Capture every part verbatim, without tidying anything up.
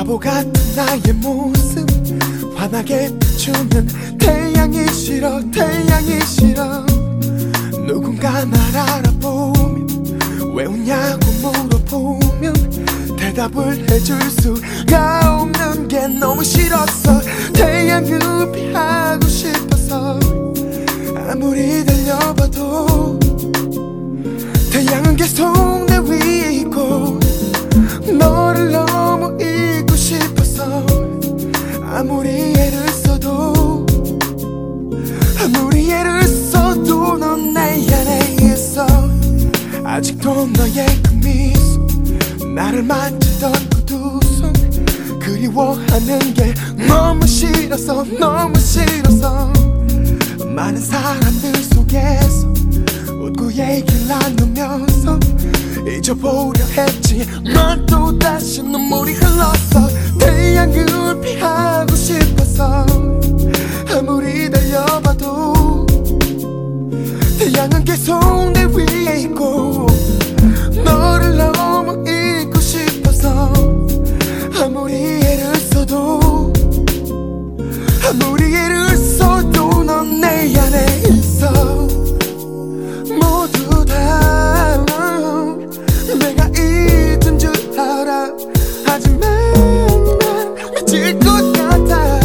바보 같은 나의 모습 환하게 비추는 태양이 싫어 태양이 싫어 누군가 날 알아보면 왜 웃냐고 물어보면 대답을 해줄 수가 없는 게 너무 싫었어 태양을 피하고 싶어서 아무리 달려봐도 태양은 계속 내 위에 있고 너를 너무 잊고 싶어서 아무리 애를 써도 아무리 애를 써도 넌 내 안에 있어 아직도 너의 그 미소 나를 만지던 그 두 손 그리워하는 게 너무 싫어서 너무 싫어서 많은 사람들 속에서 웃고 얘기를 나누면서 잊어보려 했지 넌 또다시 눈물이 흘렀어 태양을 피하고 싶어서 아무리 달려봐도 태양은 계속 내 위에 있고 너를 너무 잊고 싶어서 아무리 애를 써도 아무리 애를 써도 넌 내 안에 있어 모두 다 내가 잊은 줄 알아 하지만 난 미칠 것 같아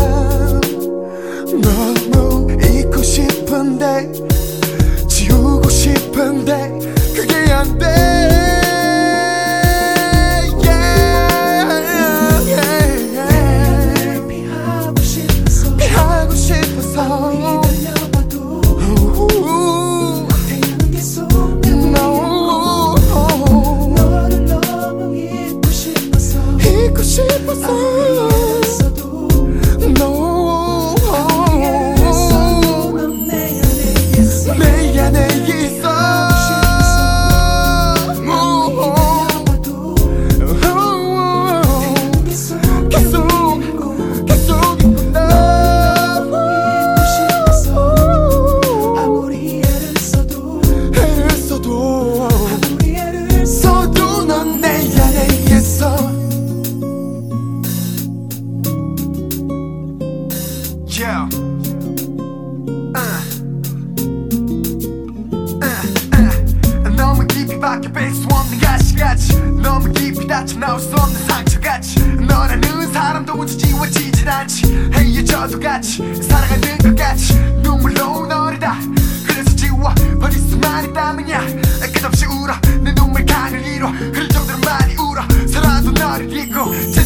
너무 잊고 싶은데 지우고 싶은데 그게 안 돼 피하고 싶어서 피하고 싶어서 싶어서 no 내 안에 있어 계속 계속 있구나 아무리 애를 써도 애를 써도 아무리 애를 써도 넌 내 안에 있어 Yeah. Uh. Uh, uh. 너무 깊이 박혀 뺄 수 없는 가시같이 너무 깊이 닫혀 나올 수 없는 상처같이 너라는 사람도 우주 지워지질 않지 헤어져도 같이 살아가는 것 같이 눈물로 너를 다 그래서 지워버릴 수만 있다면야 끝없이 울어 내 눈물 가를 잃어 흐를 정도로 많이 울어 살아도 너를 잊고